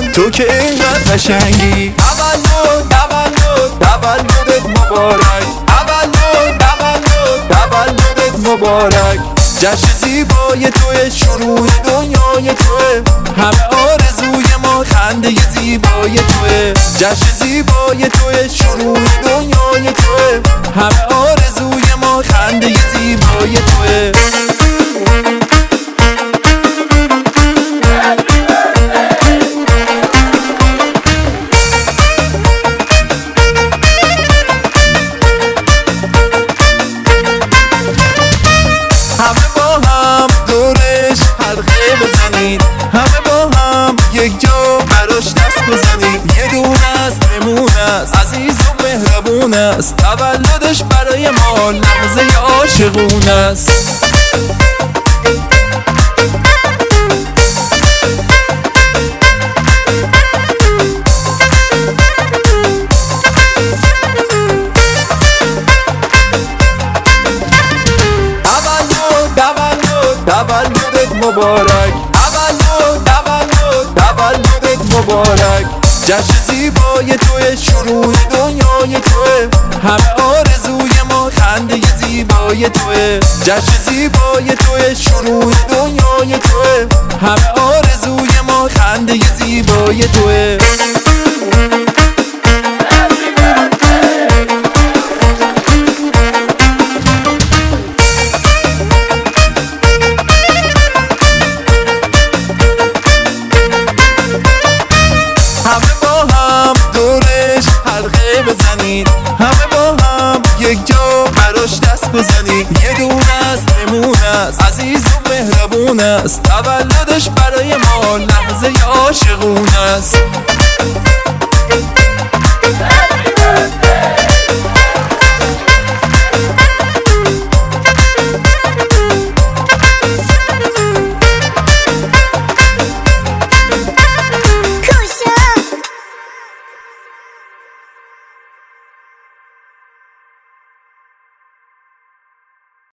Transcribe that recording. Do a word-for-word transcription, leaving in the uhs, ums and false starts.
جان تو که اینقدر قشنگی. تولد تولد تولدت مبارک، تولد تولد تولدت مبارک. جشن زیبای توی، شروع دنیای توی، همه آرزوی ما خنده زیبای توی. جشن زیبای توی، شروع دنیای توی، همه آرزوی ما خنده زیبای توی. همه با هم دورش حلقه بزنید، همه با هم یک جا براش دست بزنید. یه دونه است، نمونه است، عزیز و مهربون است. تولدش برای ما لحظه عاشقونه است. تولدت مبارک، تولد تولد تولدت مبارک. جشن زیبای توی، شروع دنیای توی، همه آرزوی ما خنده زیبای توی. جشن زیبای توی، شروع دنیای توی، همه آرزوی ما خنده زیبای توی. همه با هم دورش حلقه بزنید، همه با هم یک جا براش دست بزنید. یه دونه است، نمونه است، عزیز و مهربون است. تولدش برای ما لحظه عاشقونه است.